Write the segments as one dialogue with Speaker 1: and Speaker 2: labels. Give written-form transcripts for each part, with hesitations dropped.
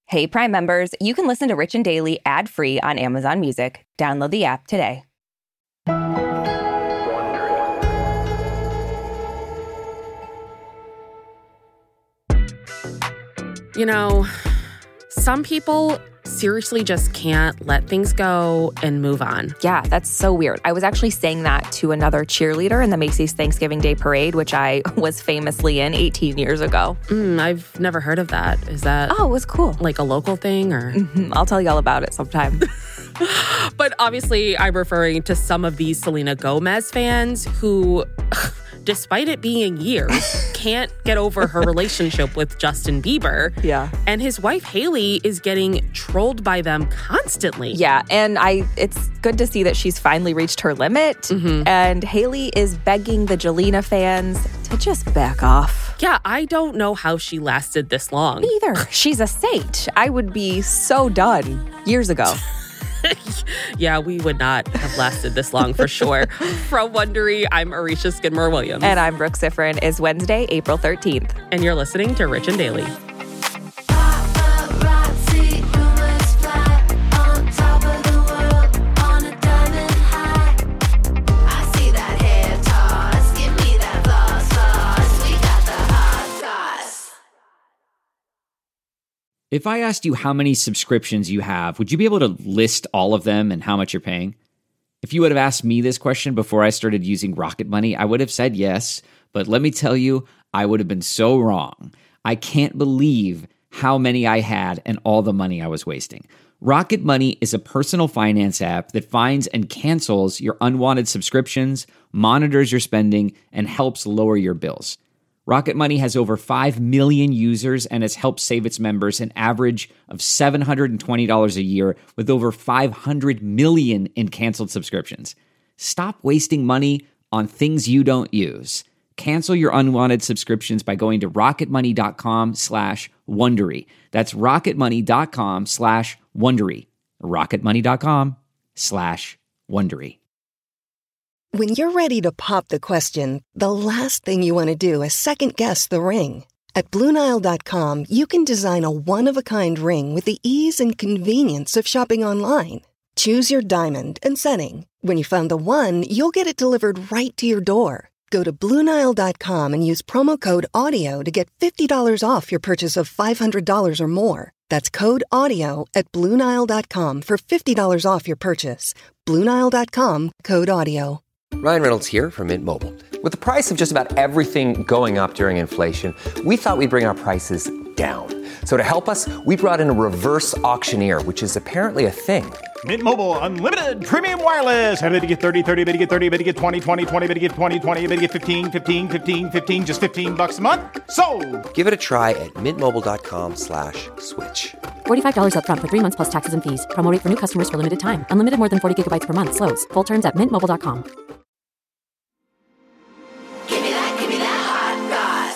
Speaker 1: Hey, Prime members, you can listen to Rich and Daily ad-free on Amazon Music. Download the app today.
Speaker 2: You know, some people seriously just can't let things go and move on.
Speaker 1: Yeah, that's so weird. I was actually saying that to another cheerleader in the Macy's Thanksgiving Day Parade, which I was famously in 18 years ago.
Speaker 2: I've never heard of that. Is that...
Speaker 1: Oh, it was cool.
Speaker 2: Like a local thing or...
Speaker 1: I'll tell you all about it sometime.
Speaker 2: But obviously, I'm referring to some of these Selena Gomez fans who, despite it being years, can't get over her relationship with Justin Bieber.
Speaker 1: Yeah.
Speaker 2: And his wife, Hailey, is getting trolled by them constantly.
Speaker 1: Yeah, and it's good to see that she's finally reached her limit. And Hailey is begging the Jelena fans to just back off.
Speaker 2: Yeah, I don't know how she lasted this long.
Speaker 1: Me either. She's a saint. I would be so done years ago.
Speaker 2: Yeah, we would not have lasted this long for sure. From Wondery, I'm Arisha Skidmore-Williams.
Speaker 1: And I'm Brooke Siffrin. It's Wednesday, April 13th.
Speaker 2: And you're listening to Rich and Daily.
Speaker 3: If I asked you how many subscriptions you have, would you be able to list all of them and how much you're paying? If you would have asked me this question before I started using Rocket Money, I would have said yes, but let me tell you, I would have been so wrong. I can't believe how many I had and all the money I was wasting. Rocket Money is a personal finance app that finds and cancels your unwanted subscriptions, monitors your spending, and helps lower your bills. Rocket Money has over 5 million users and has helped save its members an average of $720 a year with over 500 million in canceled subscriptions. Stop wasting money on things you don't use. Cancel your unwanted subscriptions by going to rocketmoney.com/Wondery. That's rocketmoney.com/Wondery. rocketmoney.com/Wondery.
Speaker 4: When you're ready to pop the question, the last thing you want to do is second-guess the ring. At BlueNile.com, you can design a one-of-a-kind ring with the ease and convenience of shopping online. Choose your diamond and setting. When you find the one, you'll get it delivered right to your door. Go to BlueNile.com and use promo code AUDIO to get $50 off your purchase of $500 or more. That's code AUDIO at BlueNile.com for $50 off your purchase. BlueNile.com, code AUDIO.
Speaker 5: Ryan Reynolds here from Mint Mobile. With the price of just about everything going up during inflation, we thought we'd bring our prices down. So to help us, we brought in a reverse auctioneer, which is apparently a thing.
Speaker 6: Mint Mobile Unlimited Premium Wireless. How to get 30, 30, bit to get 30, bit to get 20, 20, 20, bit to get 20, 20, bit to get 15, 15, 15, 15, just $15 a month? Sold!
Speaker 5: Give it a try at mintmobile.com/switch.
Speaker 7: $45 up front for 3 months plus taxes and fees. Promo rate for new customers for limited time. Unlimited more than 40 gigabytes per month. Slows full terms at mintmobile.com.
Speaker 8: Give me that hot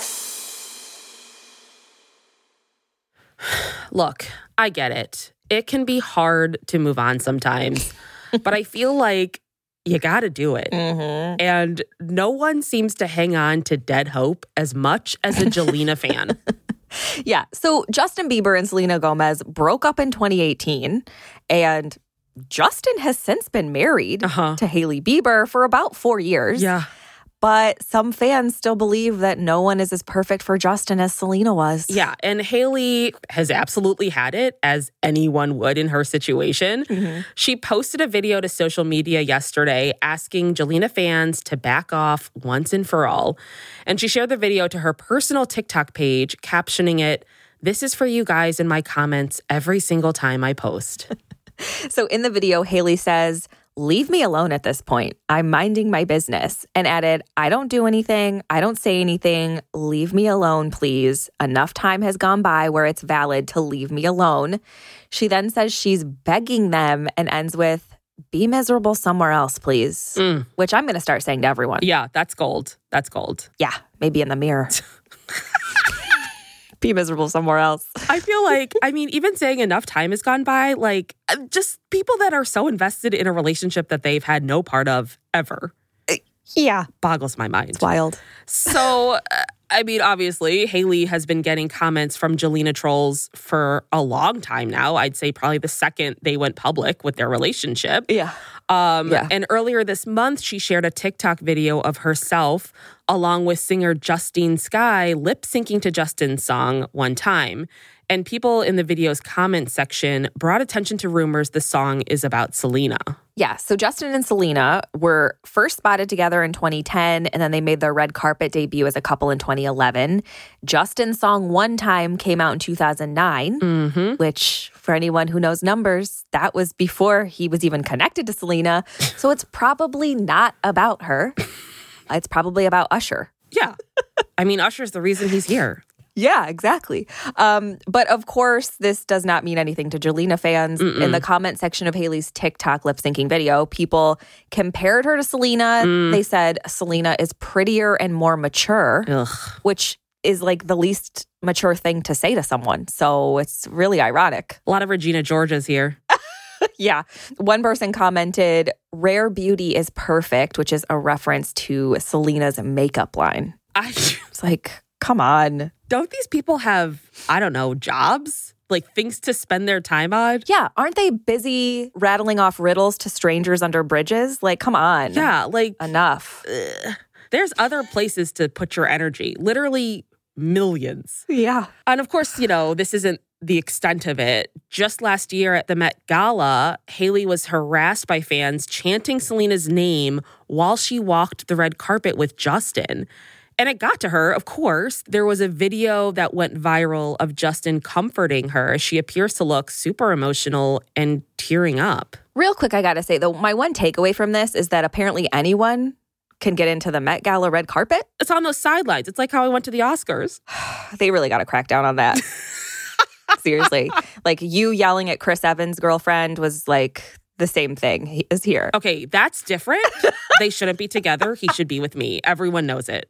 Speaker 8: goss.
Speaker 2: Look, I get it. It can be hard to move on sometimes, but I feel like you got to do it. And no one seems to hang on to dead hope as much as a Jelena fan.
Speaker 1: Yeah, so Justin Bieber and Selena Gomez broke up in 2018, and Justin has since been married to Hailey Bieber for about 4 years.
Speaker 2: Yeah.
Speaker 1: But some fans still believe that no one is as perfect for Justin as Selena was.
Speaker 2: Yeah, and Hailey has absolutely had it, as anyone would in her situation. She posted a video to social media yesterday asking Jelena fans to back off once and for all. And she shared the video to her personal TikTok page, captioning it, "This is for you guys in my comments every single time I post."
Speaker 1: So in the video, Hailey says, "Leave me alone at this point. I'm minding my business," and added, "I don't do anything. I don't say anything. Leave me alone, please. Enough time has gone by where it's valid to leave me alone." She then says she's begging them and ends with, "Be miserable somewhere else, please," which I'm going to start saying to everyone.
Speaker 2: Yeah, that's gold. That's gold.
Speaker 1: Yeah, maybe in the mirror. Be miserable somewhere else.
Speaker 2: I feel like, I mean, even saying enough time has gone by, like, just people that are so invested in a relationship that they've had no part of ever.
Speaker 1: Yeah.
Speaker 2: Boggles my mind.
Speaker 1: It's wild.
Speaker 2: So I mean, obviously, Hailey has been getting comments from Jelena trolls for a long time now. I'd say probably the second they went public with their relationship.
Speaker 1: Yeah.
Speaker 2: And earlier this month, she shared a TikTok video of herself along with singer Justine Skye lip-syncing to Justin's song One Time. And people in the video's comment section brought attention to rumors the song is about Selena.
Speaker 1: Yeah, so Justin and Selena were first spotted together in 2010, and then they made their red carpet debut as a couple in 2011. Justin's song One Time came out in 2009, which, for anyone who knows numbers, that was before he was even connected to Selena. So it's probably not about her. It's probably about Usher.
Speaker 2: Yeah. I mean, Usher's the reason he's here.
Speaker 1: Yeah, exactly. But of course, this does not mean anything to Jelena fans. In the comment section of Hailey's TikTok lip-syncing video, people compared her to Selena. They said Selena is prettier and more mature, which is like the least mature thing to say to someone. So it's really ironic.
Speaker 2: A lot of Regina Georgia's here.
Speaker 1: Yeah. One person commented, "Rare beauty is perfect," which is a reference to Selena's makeup line. It's like, come on.
Speaker 2: Don't these people have, I don't know, jobs? Like things to spend their time on?
Speaker 1: Yeah. Aren't they busy rattling off riddles to strangers under bridges? Like, come on.
Speaker 2: Yeah, like
Speaker 1: enough.
Speaker 2: There's other places to put your energy. Literally millions.
Speaker 1: Yeah.
Speaker 2: And of course, you know, this isn't the extent of it. Just last year at the Met Gala, Hailey was harassed by fans chanting Selena's name while she walked the red carpet with Justin. And it got to her, of course. There was a video that went viral of Justin comforting her. She appears to look super emotional and tearing up.
Speaker 1: Real quick, I gotta say, though, my one takeaway from this is that apparently anyone can get into the Met Gala red carpet.
Speaker 2: It's on those sidelines. It's like how I went to the Oscars.
Speaker 1: They really gotta crack down on that. Seriously. Like, you yelling at Chris Evans' girlfriend was like the same thing. He is here.
Speaker 2: Okay, that's different. They shouldn't be together. He should be with me. Everyone knows it.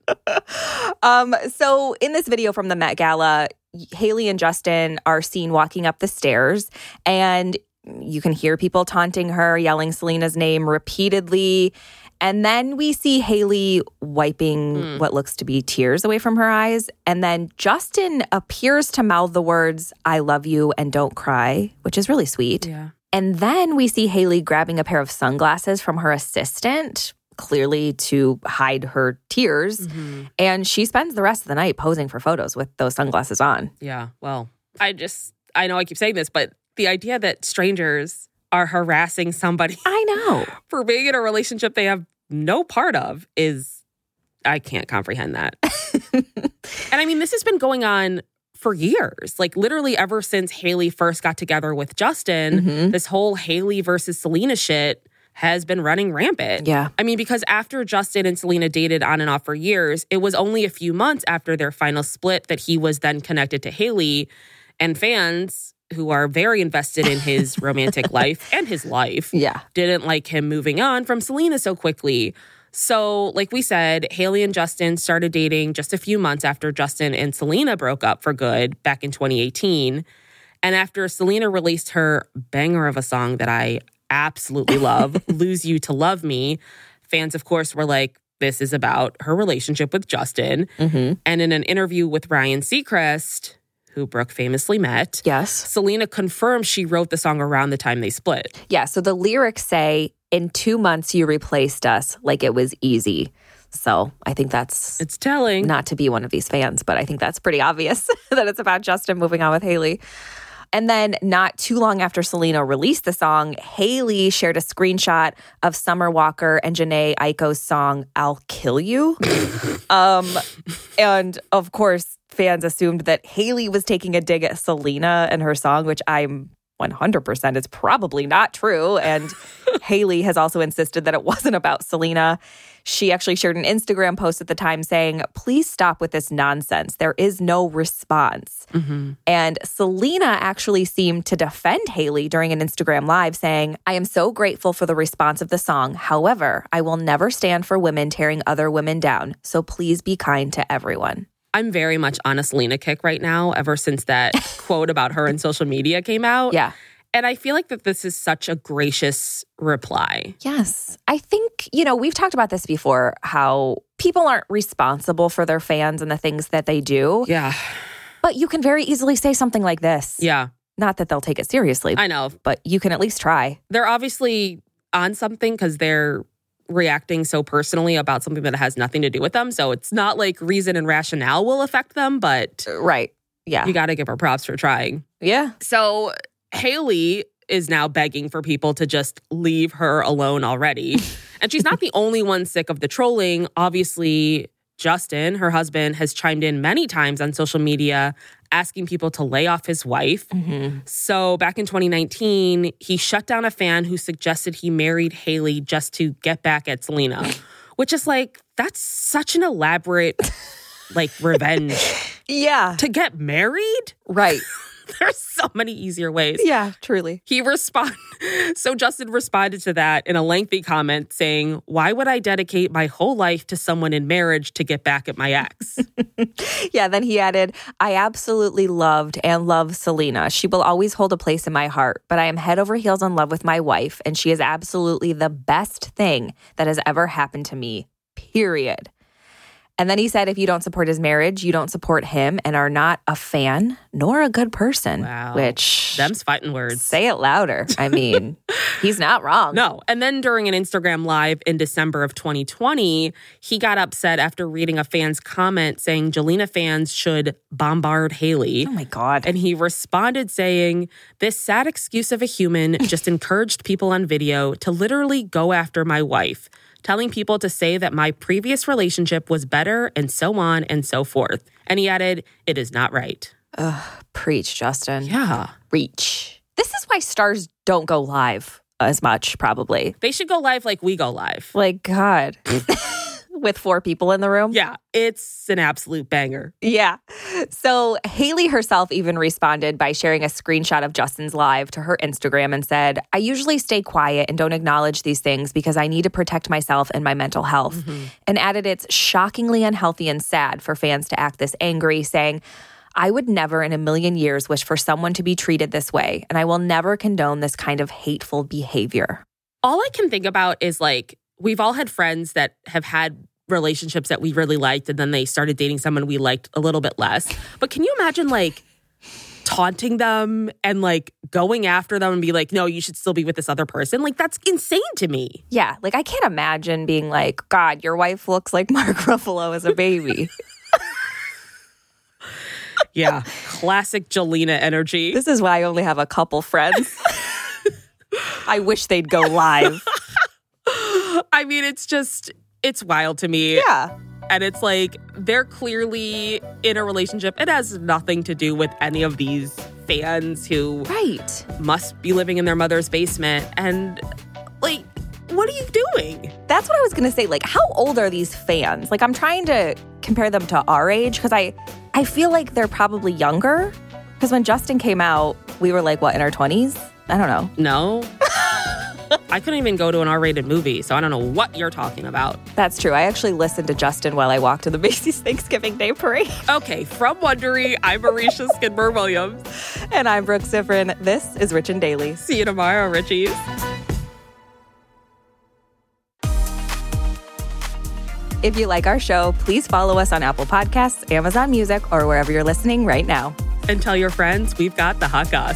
Speaker 1: So in this video from the Met Gala, Hailey and Justin are seen walking up the stairs, and you can hear people taunting her, yelling Selena's name repeatedly. And then we see Hailey wiping what looks to be tears away from her eyes. And then Justin appears to mouth the words, "I love you and don't cry," which is really sweet.
Speaker 2: Yeah.
Speaker 1: And then we see Hailey grabbing a pair of sunglasses from her assistant, clearly to hide her tears. And she spends the rest of the night posing for photos with those sunglasses on.
Speaker 2: Yeah, well, I know I keep saying this, but the idea that strangers are harassing somebody
Speaker 1: I know
Speaker 2: for being in a relationship they have no part of is, I can't comprehend that. And I mean, this has been going on for years. Like literally ever since Hailey first got together with Justin, this whole Hailey versus Selena shit has been running rampant.
Speaker 1: Yeah.
Speaker 2: I mean, because after Justin and Selena dated on and off for years, it was only a few months after their final split that he was then connected to Hailey. And fans who are very invested in his romantic life and his life didn't like him moving on from Selena so quickly. So, like we said, Hailey and Justin started dating just a few months after Justin and Selena broke up for good back in 2018. And after Selena released her banger of a song that I absolutely love, Lose You to Love Me, fans, of course, were like, this is about her relationship with Justin. And in an interview with Ryan Seacrest, who Brooke famously met, Selena confirmed she wrote the song around the time they split.
Speaker 1: Yeah, so the lyrics say, "In 2 months you replaced us like it was easy." So I think
Speaker 2: it's telling.
Speaker 1: Not to be one of these fans, but I think that's pretty obvious that it's about Justin moving on with Hailey. And then not too long after Selena released the song, Hailey shared a screenshot of Summer Walker and Jhené Aiko's song, "I'll Kill You." And of course, fans assumed that Hailey was taking a dig at Selena and her song, which I'm 100% is probably not true. And Hailey has also insisted that it wasn't about Selena. She actually shared an Instagram post at the time saying, "Please stop with this nonsense. There is no response." And Selena actually seemed to defend Hailey during an Instagram Live saying, "I am so grateful for the response of the song. However, I will never stand for women tearing other women down. So please be kind to everyone."
Speaker 2: I'm very much on a Selena kick right now, ever since that quote about her in social media came out.
Speaker 1: Yeah.
Speaker 2: And I feel like that this is such a gracious reply.
Speaker 1: Yes. I think, we've talked about this before, how people aren't responsible for their fans and the things that they do.
Speaker 2: Yeah.
Speaker 1: But you can very easily say something like this.
Speaker 2: Yeah.
Speaker 1: Not that they'll take it seriously.
Speaker 2: I know.
Speaker 1: But you can at least try.
Speaker 2: They're obviously on something because they're reacting so personally about something that has nothing to do with them. So it's not like reason and rationale will affect them, but
Speaker 1: right. Yeah.
Speaker 2: You got to give her props for trying.
Speaker 1: Yeah.
Speaker 2: So Hailey is now begging for people to just leave her alone already. And she's not the only one sick of the trolling. Obviously, Justin, her husband, has chimed in many times on social media asking people to lay off his wife.
Speaker 1: Mm-hmm.
Speaker 2: So back in 2019, he shut down a fan who suggested he married Hailey just to get back at Selena, which is like, that's such an elaborate, revenge.
Speaker 1: Yeah.
Speaker 2: To get married?
Speaker 1: Right.
Speaker 2: There's so many easier ways.
Speaker 1: Yeah, truly.
Speaker 2: So Justin responded to that in a lengthy comment saying, "Why would I dedicate my whole life to someone in marriage to get back at my ex?"
Speaker 1: Yeah, then he added, "I absolutely loved and love Selena. She will always hold a place in my heart, but I am head over heels in love with my wife, and she is absolutely the best thing that has ever happened to me, period." And then he said, if you don't support his marriage, you don't support him and are not a fan nor a good person.
Speaker 2: Wow.
Speaker 1: Which...
Speaker 2: Them's fighting words.
Speaker 1: Say it louder. I mean, he's not wrong.
Speaker 2: No. And then during an Instagram Live in December of 2020, he got upset after reading a fan's comment saying Jelena fans should bombard Hailey.
Speaker 1: Oh my God.
Speaker 2: And he responded saying, "This sad excuse of a human just encouraged people on video to literally go after my wife, telling people to say that my previous relationship was better and so on and so forth." And he added, "It is not right."
Speaker 1: Preach, Justin.
Speaker 2: Yeah.
Speaker 1: Preach. This is why stars don't go live as much, probably.
Speaker 2: They should go live like we go live.
Speaker 1: Like, God. With 4 people in the room?
Speaker 2: Yeah, it's an absolute banger.
Speaker 1: Yeah. So Hailey herself even responded by sharing a screenshot of Justin's live to her Instagram and said, "I usually stay quiet and don't acknowledge these things because I need to protect myself and my mental health." Mm-hmm. And added it's shockingly unhealthy and sad for fans to act this angry, saying, "I would never in a million years wish for someone to be treated this way, and I will never condone this kind of hateful behavior."
Speaker 2: All I can think about is we've all had friends that have had relationships that we really liked and then they started dating someone we liked a little bit less. But can you imagine taunting them and going after them and be like, "No, you should still be with this other person"? That's insane to me.
Speaker 1: Yeah, I can't imagine being like, "God, your wife looks like Mark Ruffalo as a baby."
Speaker 2: Yeah, classic Jelena energy.
Speaker 1: This is why I only have a couple friends. I wish they'd go live.
Speaker 2: I mean, it's wild to me.
Speaker 1: Yeah.
Speaker 2: And it's they're clearly in a relationship. It has nothing to do with any of these fans who must be living in their mother's basement. And what are you doing?
Speaker 1: That's what I was going to say. How old are these fans? I'm trying to compare them to our age because I feel like they're probably younger. Because when Justin came out, we were in our 20s? I don't know.
Speaker 2: No. I couldn't even go to an R-rated movie, so I don't know what you're talking about.
Speaker 1: That's true. I actually listened to Justin while I walked to the Macy's Thanksgiving Day Parade.
Speaker 2: Okay, from Wondery, I'm Marisha Skidmore-Williams.
Speaker 1: And I'm Brooke Sifrin. This is Rich and Daily.
Speaker 2: See you tomorrow, Richies.
Speaker 1: If you like our show, please follow us on Apple Podcasts, Amazon Music, or wherever you're listening right now.
Speaker 2: And tell your friends we've got the hot goss.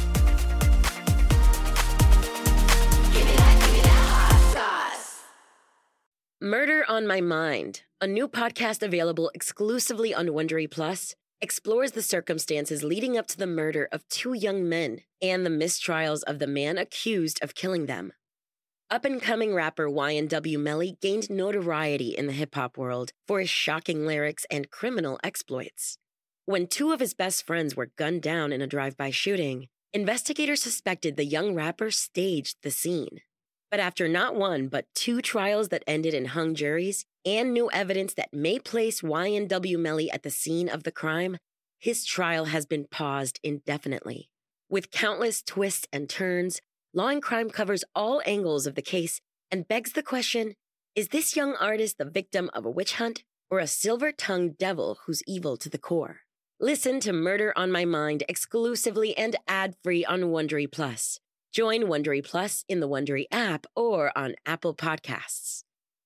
Speaker 9: Murder on My Mind, a new podcast available exclusively on Wondery Plus, explores the circumstances leading up to the murder of 2 young men and the mistrials of the man accused of killing them. Up-and-coming rapper YNW Melly gained notoriety in the hip-hop world for his shocking lyrics and criminal exploits. When 2 of his best friends were gunned down in a drive-by shooting, investigators suspected the young rapper staged the scene. But after not 1 but 2 trials that ended in hung juries and new evidence that may place YNW Melly at the scene of the crime, his trial has been paused indefinitely. With countless twists and turns, Law & Crime covers all angles of the case and begs the question, is this young artist the victim of a witch hunt or a silver-tongued devil who's evil to the core? Listen to Murder on My Mind exclusively and ad-free on Wondery Plus. Join Wondery Plus in the Wondery app or on Apple Podcasts.